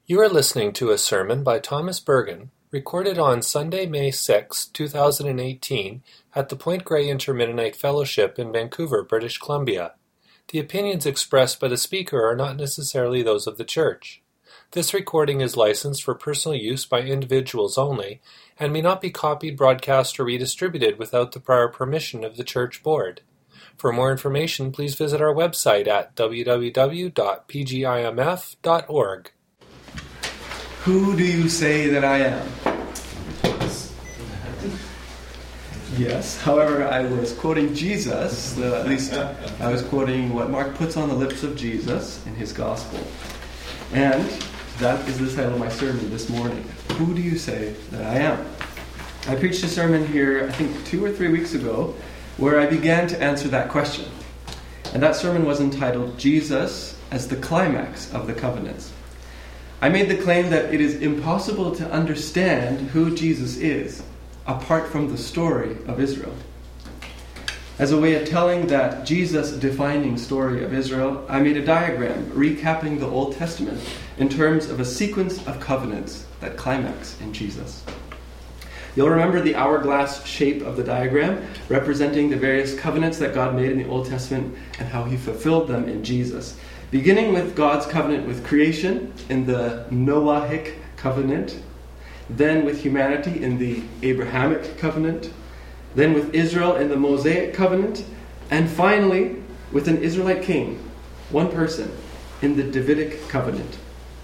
You are listening to a sermon by Thomas Bergen, recorded on Sunday, May 6, 2018, at the Point Grey Intermennonite Fellowship in Vancouver, British Columbia. The opinions expressed by the speaker are not necessarily those of the church. This recording is licensed for personal use by individuals only, and may not be copied, broadcast, or redistributed without the prior permission of the church board. For more information, please visit our website at www.pgimf.org. Who do you say that I am? Yes, however, I was quoting Jesus, at least I was quoting what Mark puts on the lips of Jesus in his gospel. And that is the title of my sermon this morning. Who do you say that I am? I preached a sermon here, I think 2 or 3 weeks ago, where I began to answer that question. And that sermon was entitled, Jesus as the Climax of the Covenants. I made the claim that it is impossible to understand who Jesus is apart from the story of Israel. As a way of telling that Jesus-defining story of Israel, I made a diagram recapping the Old Testament in terms of a sequence of covenants that climax in Jesus. You'll remember the hourglass shape of the diagram, representing the various covenants that God made in the Old Testament and how He fulfilled them in Jesus. Beginning with God's covenant with creation in the Noahic covenant, then with humanity in the Abrahamic covenant, then with Israel in the Mosaic covenant, and finally with an Israelite king, one person, in the Davidic covenant.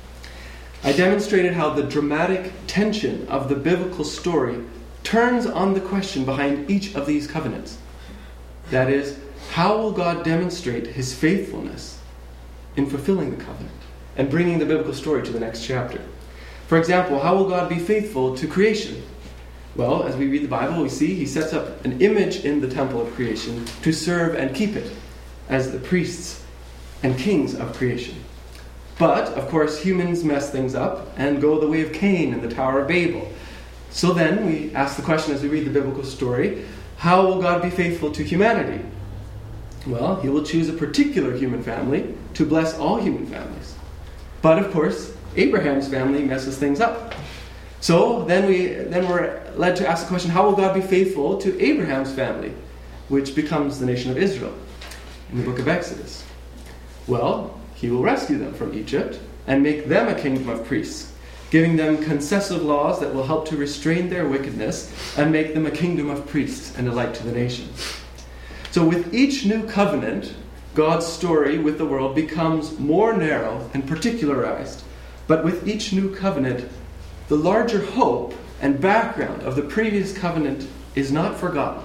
I demonstrated how the dramatic tension of the biblical story turns on the question behind each of these covenants. That is, how will God demonstrate His faithfulness in fulfilling the covenant and bringing the biblical story to the next chapter? For example, how will God be faithful to creation? Well, as we read the Bible, we see He sets up an image in the temple of creation to serve and keep it as the priests and kings of creation. But, of course, humans mess things up and go the way of Cain and the Tower of Babel. So then we ask the question as we read the biblical story, how will God be faithful to humanity? Well, He will choose a particular human family to bless all human families. But, of course, Abraham's family messes things up. So then we're led to ask the question, how will God be faithful to Abraham's family, which becomes the nation of Israel in the book of Exodus? Well, He will rescue them from Egypt and make them a kingdom of priests, giving them concessive laws that will help to restrain their wickedness and make them a kingdom of priests and a light to the nations. So with each new covenant, God's story with the world becomes more narrow and particularized. But with each new covenant, the larger hope and background of the previous covenant is not forgotten.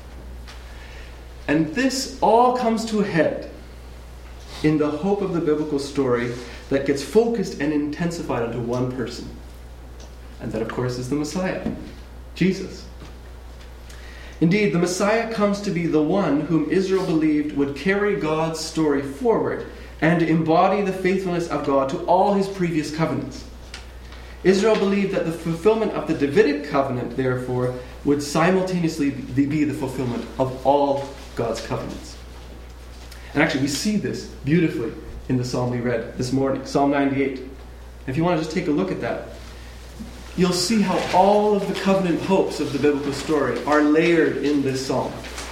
And this all comes to a head in the hope of the biblical story that gets focused and intensified onto one person. And that, of course, is the Messiah, Jesus. Indeed, the Messiah comes to be the one whom Israel believed would carry God's story forward and embody the faithfulness of God to all His previous covenants. Israel believed that the fulfillment of the Davidic covenant, therefore, would simultaneously be the fulfillment of all God's covenants. And actually, we see this beautifully in the psalm we read this morning, Psalm 98. And if you want to just take a look at that, you'll see how all of the covenant hopes of the biblical story are layered in this psalm.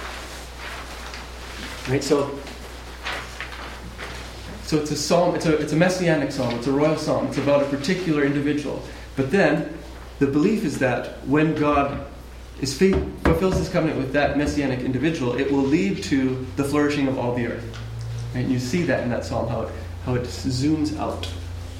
Right? So it's a psalm, it's a messianic psalm, it's a royal psalm, it's about a particular individual. But then, the belief is that when God fulfills His covenant with that messianic individual, it will lead to the flourishing of all the earth. Right? And you see that in that psalm, how it zooms out.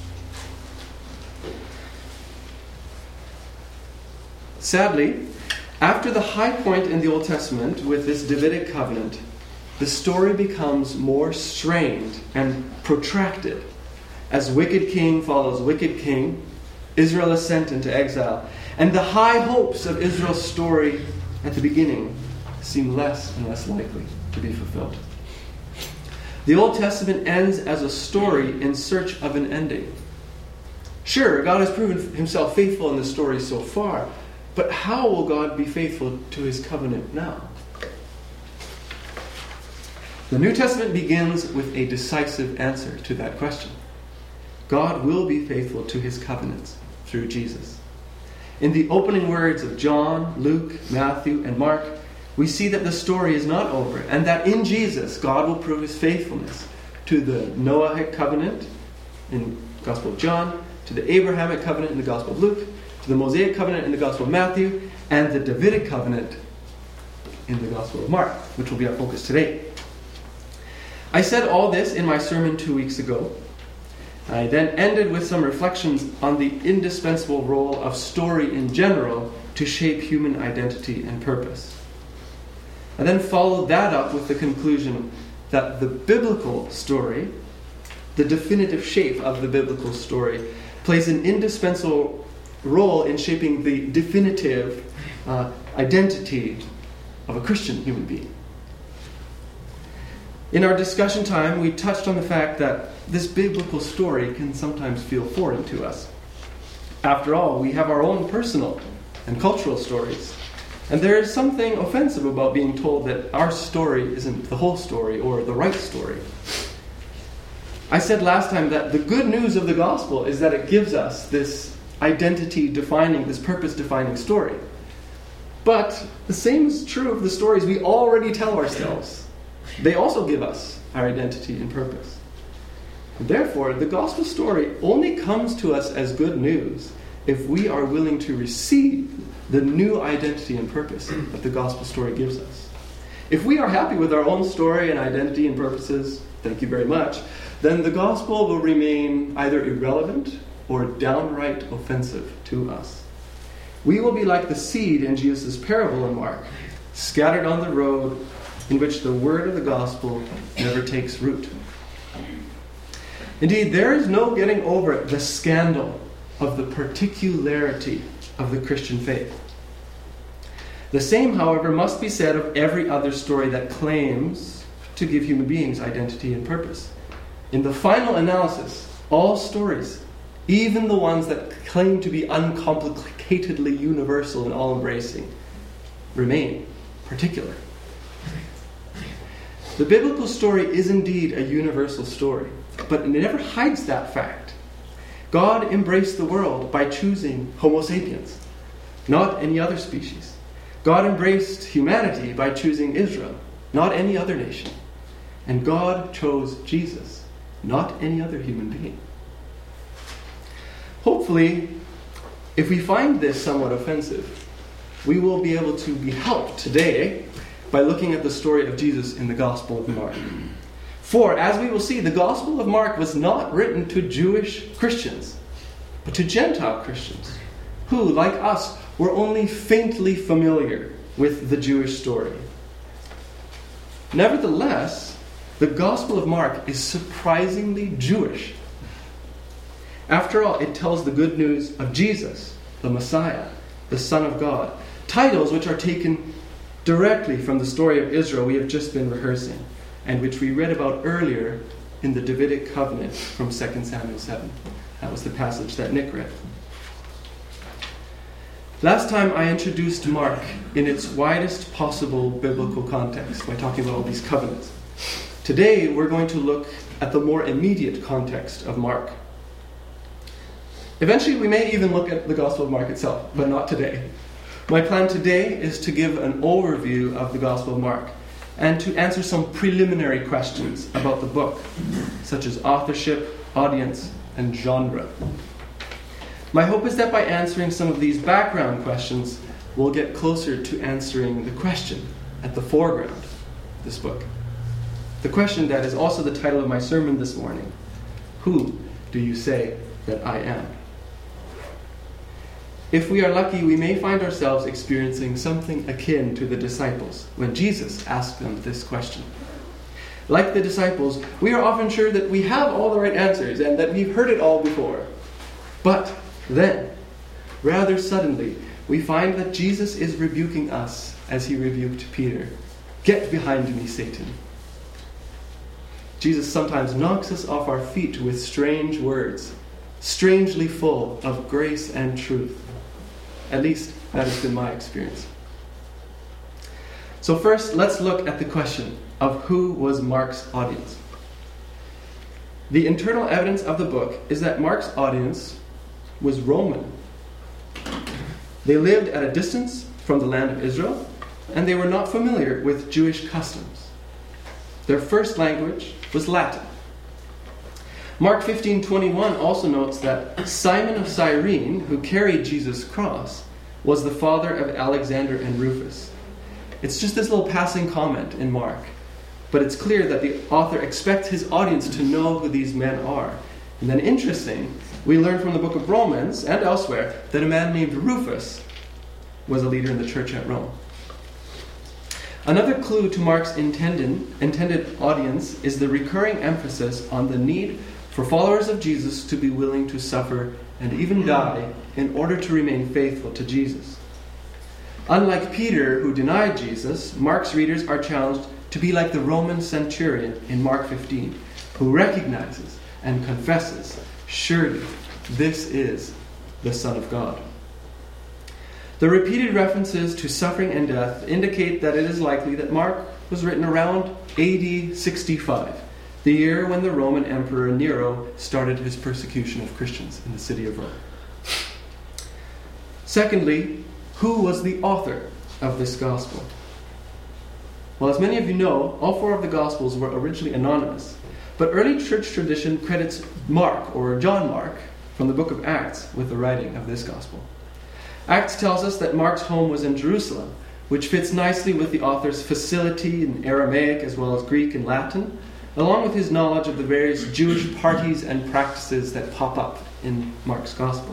Sadly, after the high point in the Old Testament with this Davidic covenant, the story becomes more strained and protracted as wicked king follows wicked king, Israel is sent into exile, and the high hopes of Israel's story at the beginning seem less and less likely to be fulfilled. The Old Testament ends as a story in search of an ending. Sure, God has proven Himself faithful in the story so far, but how will God be faithful to His covenant now? The New Testament begins with a decisive answer to that question. God will be faithful to his covenants through Jesus. In the opening words of John, Luke, Matthew, and Mark, we see that the story is not over, and that in Jesus, God will prove his faithfulness to the Noahic covenant in the Gospel of John, to the Abrahamic covenant in the Gospel of Luke, to the Mosaic covenant in the Gospel of Matthew, and the Davidic covenant in the Gospel of Mark, which will be our focus today. I said all this in my sermon 2 weeks ago. I then ended with some reflections on the indispensable role of story in general to shape human identity and purpose. I then followed that up with the conclusion that the biblical story, the definitive shape of the biblical story, plays an indispensable role in shaping the definitive identity of a Christian human being. In our discussion time, we touched on the fact that this biblical story can sometimes feel foreign to us. After all, we have our own personal and cultural stories, and there is something offensive about being told that our story isn't the whole story or the right story. I said last time that the good news of the gospel is that it gives us this identity-defining, this purpose-defining story. But the same is true of the stories we already tell ourselves. They also give us our identity and purpose. Therefore, the gospel story only comes to us as good news if we are willing to receive the new identity and purpose that the gospel story gives us. If we are happy with our own story and identity and purposes, thank you very much, then the gospel will remain either irrelevant or downright offensive to us. We will be like the seed in Jesus' parable in Mark, scattered on the road in which the word of the gospel never takes root. Indeed, there is no getting over the scandal of the particularity of the Christian faith. The same, however, must be said of every other story that claims to give human beings identity and purpose. In the final analysis, all stories, even the ones that claim to be uncomplicatedly universal and all-embracing, remain particular. The biblical story is indeed a universal story, but it never hides that fact. God embraced the world by choosing Homo sapiens, not any other species. God embraced humanity by choosing Israel, not any other nation. And God chose Jesus, not any other human being. Hopefully, if we find this somewhat offensive, we will be able to be helped today by looking at the story of Jesus in the Gospel of Mark. For, as we will see, the Gospel of Mark was not written to Jewish Christians, but to Gentile Christians, who, like us, were only faintly familiar with the Jewish story. Nevertheless, the Gospel of Mark is surprisingly Jewish. After all, it tells the good news of Jesus, the Messiah, the Son of God, titles which are taken directly from the story of Israel we have just been rehearsing, and which we read about earlier in the Davidic covenant from 2 Samuel 7. That was the passage that Nick read. Last time I introduced Mark in its widest possible biblical context by talking about all these covenants. Today we're going to look at the more immediate context of Mark. Eventually we may even look at the Gospel of Mark itself, but not today. My plan today is to give an overview of the Gospel of Mark and to answer some preliminary questions about the book, such as authorship, audience, and genre. My hope is that by answering some of these background questions, we'll get closer to answering the question at the foreground of this book. The question that is also the title of my sermon this morning: who do you say that I am? If we are lucky, we may find ourselves experiencing something akin to the disciples when Jesus asked them this question. Like the disciples, we are often sure that we have all the right answers and that we've heard it all before. But then, rather suddenly, we find that Jesus is rebuking us as he rebuked Peter. "Get behind me, Satan." Jesus sometimes knocks us off our feet with strange words, strangely full of grace and truth. At least, that has been my experience. So first, let's look at the question of who was Mark's audience. The internal evidence of the book is that Mark's audience was Roman. They lived at a distance from the land of Israel, and they were not familiar with Jewish customs. Their first language was Latin. Mark 15:21 also notes that Simon of Cyrene, who carried Jesus' cross, was the father of Alexander and Rufus. It's just this little passing comment in Mark, but it's clear that the author expects his audience to know who these men are. And then interesting, we learn from the book of Romans and elsewhere that a man named Rufus was a leader in the church at Rome. Another clue to Mark's intended audience is the recurring emphasis on the need for followers of Jesus to be willing to suffer and even die in order to remain faithful to Jesus. Unlike Peter, who denied Jesus, Mark's readers are challenged to be like the Roman centurion in Mark 15, who recognizes and confesses, "Surely this is the Son of God." The repeated references to suffering and death indicate that it is likely that Mark was written around AD 65, the year when the Roman Emperor Nero started his persecution of Christians in the city of Rome. Secondly, who was the author of this gospel? Well, as many of you know, all four of the gospels were originally anonymous, but early church tradition credits Mark, or John Mark, from the book of Acts with the writing of this gospel. Acts tells us that Mark's home was in Jerusalem, which fits nicely with the author's facility in Aramaic as well as Greek and Latin, along with his knowledge of the various Jewish parties and practices that pop up in Mark's gospel.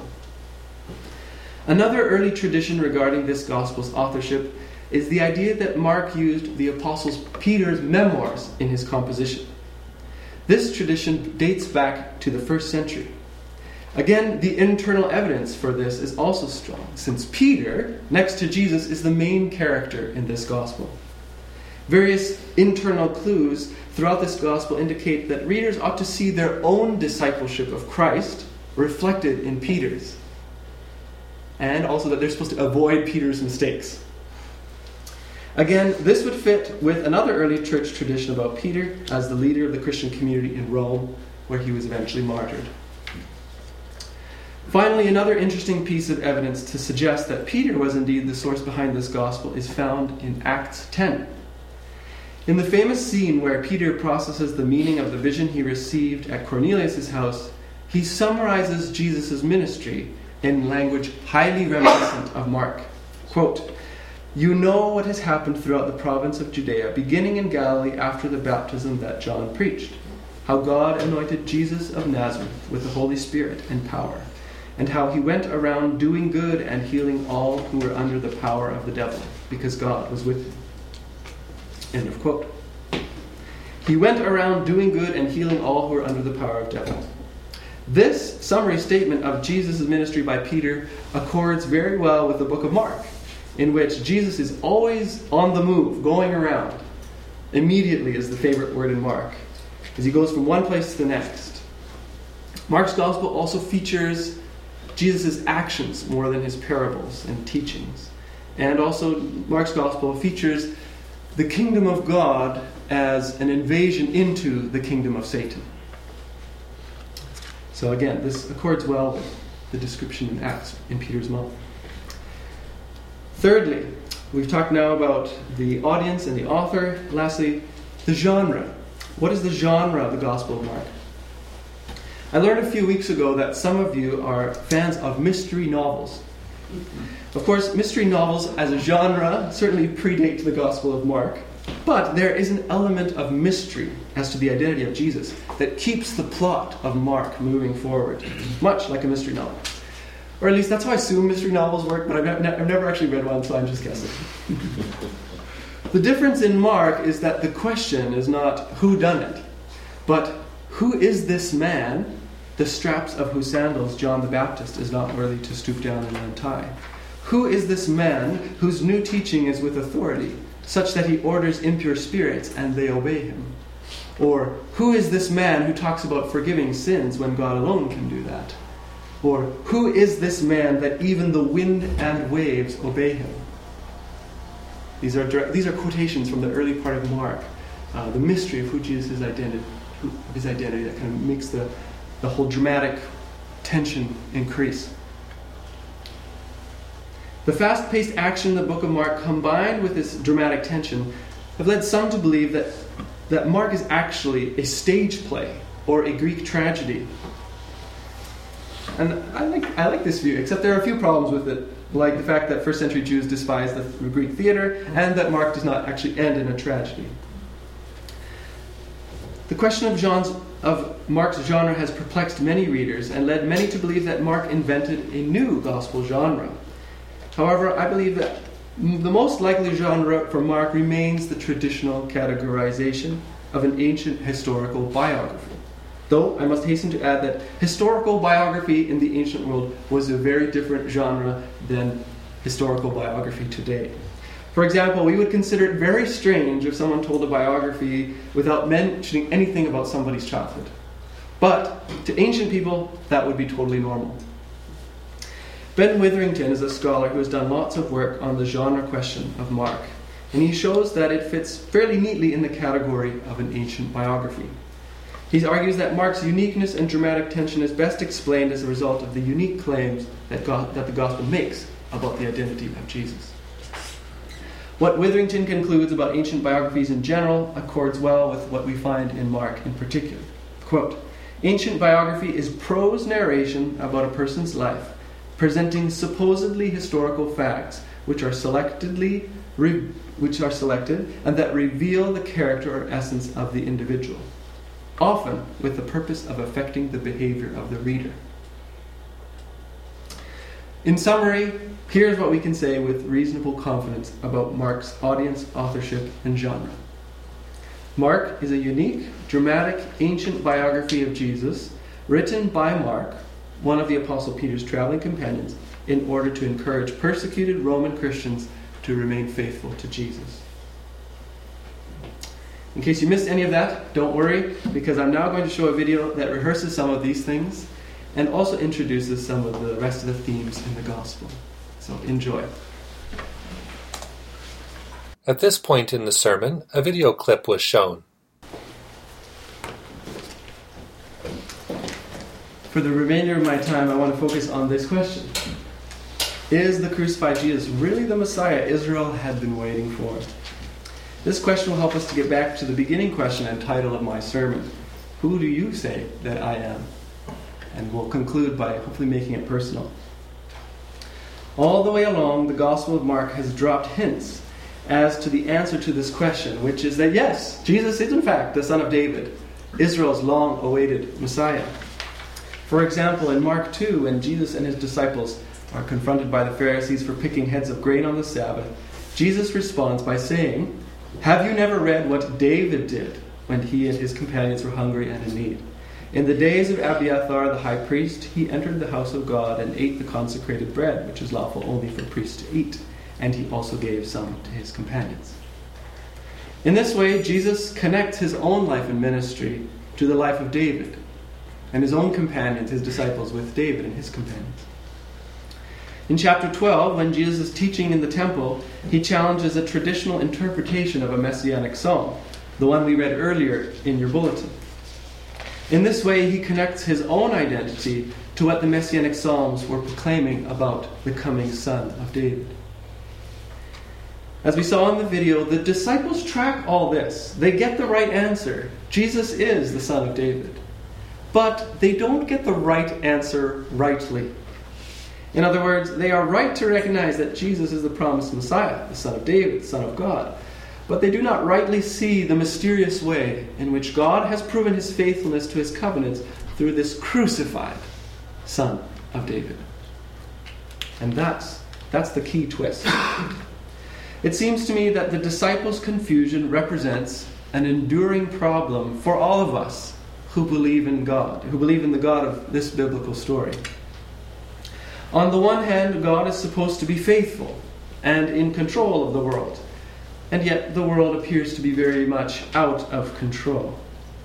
Another early tradition regarding this gospel's authorship is the idea that Mark used the Apostle Peter's memoirs in his composition. This tradition dates back to the 1st century. Again, the internal evidence for this is also strong, since Peter, next to Jesus, is the main character in this gospel. Various internal clues throughout this gospel indicate that readers ought to see their own discipleship of Christ reflected in Peter's, and also that they're supposed to avoid Peter's mistakes. Again, this would fit with another early church tradition about Peter as the leader of the Christian community in Rome, where he was eventually martyred. Finally, another interesting piece of evidence to suggest that Peter was indeed the source behind this gospel is found in Acts 10. In the famous scene where Peter processes the meaning of the vision he received at Cornelius' house, he summarizes Jesus' ministry in language highly reminiscent of Mark. Quote, "You know what has happened throughout the province of Judea, beginning in Galilee after the baptism that John preached, how God anointed Jesus of Nazareth with the Holy Spirit and power, and how he went around doing good and healing all who were under the power of the devil, because God was with him." End of quote. He went around doing good and healing all who were under the power of the devil. This summary statement of Jesus' ministry by Peter accords very well with the book of Mark, in which Jesus is always on the move, going around. Immediately is the favorite word in Mark, as he goes from one place to the next. Mark's gospel also features Jesus' actions more than his parables and teachings. And also, Mark's gospel features the kingdom of God as an invasion into the kingdom of Satan. So again, this accords well with the description in Acts in Peter's mouth. Thirdly, we've talked now about the audience and the author. Lastly, the genre. What is the genre of the Gospel of Mark? I learned a few weeks ago that some of you are fans of mystery novels. Of course, mystery novels as a genre certainly predate the Gospel of Mark, but there is an element of mystery as to the identity of Jesus that keeps the plot of Mark moving forward, much like a mystery novel. Or at least that's how I assume mystery novels work, but I've never actually read one, so I'm just guessing. The difference in Mark is that the question is not who done it, but who is this man, the straps of whose sandals John the Baptist is not worthy to stoop down and untie? Who is this man whose new teaching is with authority, such that he orders impure spirits and they obey him? Or who is this man who talks about forgiving sins when God alone can do that? Or who is this man that even the wind and waves obey him? These are quotations from the early part of Mark, the mystery of who Jesus' of his identity that kind of makes the whole dramatic tension increase. The fast-paced action in the book of Mark, combined with this dramatic tension, have led some to believe that Mark is actually a stage play or a Greek tragedy. And I like this view, except there are a few problems with it, like the fact that first century Jews despised the Greek theater, and that Mark does not actually end in a tragedy. The question of Mark's genre has perplexed many readers and led many to believe that Mark invented a new gospel genre. However, I believe that the most likely genre for Mark remains the traditional categorization of an ancient historical biography. Though I must hasten to add that historical biography in the ancient world was a very different genre than historical biography today. For example, we would consider it very strange if someone told a biography without mentioning anything about somebody's childhood. But to ancient people, that would be totally normal. Ben Witherington is a scholar who has done lots of work on the genre question of Mark, and he shows that it fits fairly neatly in the category of an ancient biography. He argues that Mark's uniqueness and dramatic tension is best explained as a result of the unique claims that the Gospel makes about the identity of Jesus. What Witherington concludes about ancient biographies in general accords well with what we find in Mark in particular. Quote, "Ancient biography is prose narration about a person's life, presenting supposedly historical facts which are selected and that reveal the character or essence of the individual, often with the purpose of affecting the behavior of the reader." In summary, here's what we can say with reasonable confidence about Mark's audience, authorship, and genre. Mark is a unique, dramatic, ancient biography of Jesus, written by Mark, one of the Apostle Peter's traveling companions, in order to encourage persecuted Roman Christians to remain faithful to Jesus. In case you missed any of that, don't worry, because I'm now going to show a video that rehearses some of these things and also introduces some of the rest of the themes in the Gospel. So enjoy. At this point in the sermon, a video clip was shown. For the remainder of my time, I want to focus on this question. Is the crucified Jesus really the Messiah Israel had been waiting for? This question will help us to get back to the beginning question and title of my sermon. Who do you say that I am? And we'll conclude by hopefully making it personal. All the way along, the Gospel of Mark has dropped hints as to the answer to this question, which is that yes, Jesus is in fact the son of David, Israel's long-awaited Messiah. For example, in Mark 2, when Jesus and his disciples are confronted by the Pharisees for picking heads of grain on the Sabbath, Jesus responds by saying, "Have you never read what David did when he and his companions were hungry and in need? In the days of Abiathar the high priest, he entered the house of God and ate the consecrated bread, which is lawful only for priests to eat, and he also gave some to his companions." In this way, Jesus connects his own life and ministry to the life of David, and his own companions, his disciples, with David and his companions. In chapter 12, when Jesus is teaching in the temple, he challenges a traditional interpretation of a messianic psalm, the one we read earlier in your bulletin. In this way, he connects his own identity to what the messianic psalms were proclaiming about the coming son of David. As we saw in the video, the disciples track all this. They get the right answer. Jesus is the son of David. But they don't get the right answer rightly. In other words, they are right to recognize that Jesus is the promised Messiah, the son of David, the son of God. But they do not rightly see the mysterious way in which God has proven his faithfulness to his covenants through this crucified son of David. And that's the key twist. It seems to me that the disciples' confusion represents an enduring problem for all of us who believe in God, who believe in the God of this biblical story. On the one hand, God is supposed to be faithful and in control of the world, and yet the world appears to be very much out of control.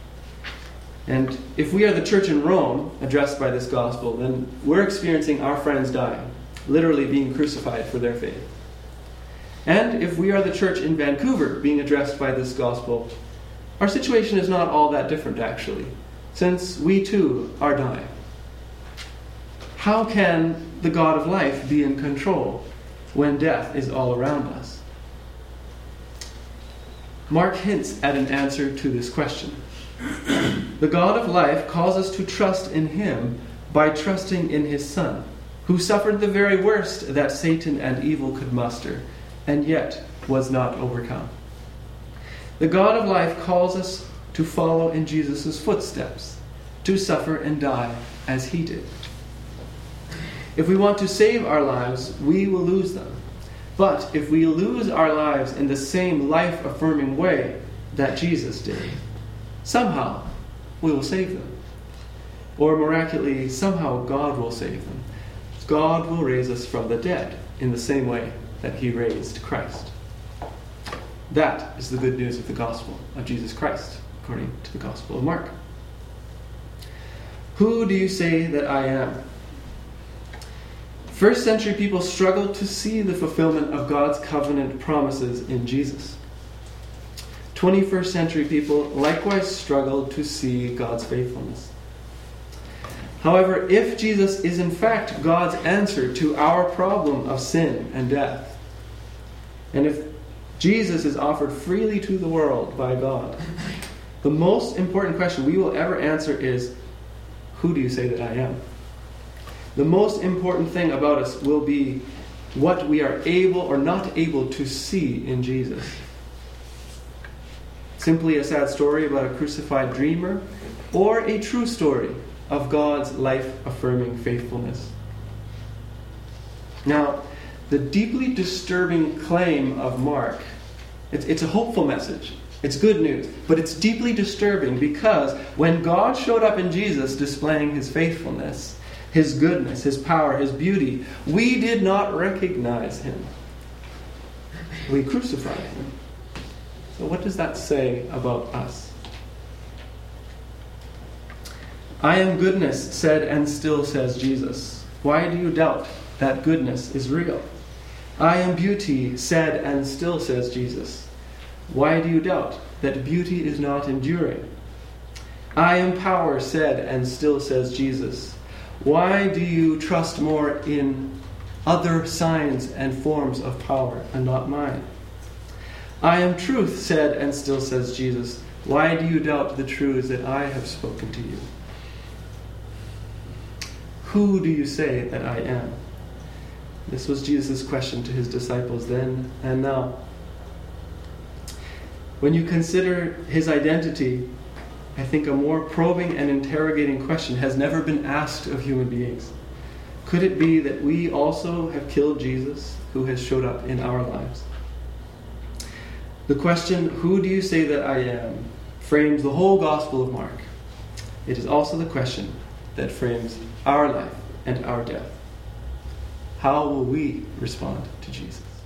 And if we are the church in Rome, addressed by this gospel, then we're experiencing our friends dying, literally being crucified for their faith. And if we are the church in Vancouver, being addressed by this gospel, our situation is not all that different, actually, since we too are dying. How can the God of life be in control when death is all around us? Mark hints at an answer to this question. The God of life calls us to trust in Him by trusting in His Son, who suffered the very worst that Satan and evil could muster, and yet was not overcome. The God of life calls us to follow in Jesus' footsteps, to suffer and die as He did. If we want to save our lives, we will lose them. But if we lose our lives in the same life-affirming way that Jesus did, somehow we will save them. Or miraculously, somehow God will save them. God will raise us from the dead in the same way that He raised Christ. That is the good news of the gospel of Jesus Christ, according to the Gospel of Mark. Who do you say that I am? First century people struggled to see the fulfillment of God's covenant promises in Jesus. 21st century people likewise struggled to see God's faithfulness. However, if Jesus is in fact God's answer to our problem of sin and death, and if Jesus is offered freely to the world by God, the most important question we will ever answer is, who do you say that I am? The most important thing about us will be what we are able or not able to see in Jesus. Simply a sad story about a crucified dreamer, or a true story of God's life-affirming faithfulness. Now, the deeply disturbing claim of Mark, it's a hopeful message. It's good news, but it's deeply disturbing because when God showed up in Jesus displaying His faithfulness, His goodness, His power, His beauty, we did not recognize Him. We crucified Him. So what does that say about us? I am goodness, said and still says Jesus. Why do you doubt that goodness is real? I am beauty, said and still says Jesus. Why do you doubt that beauty is not enduring? I am power, said and still says Jesus. Why do you trust more in other signs and forms of power and not mine? I am truth, said and still says Jesus. Why do you doubt the truths that I have spoken to you? Who do you say that I am? This was Jesus' question to His disciples then and now. When you consider His identity, I think a more probing and interrogating question has never been asked of human beings. Could it be that we also have killed Jesus, who has showed up in our lives? The question, who do you say that I am, frames the whole Gospel of Mark. It is also the question that frames our life and our death. How will we respond to Jesus?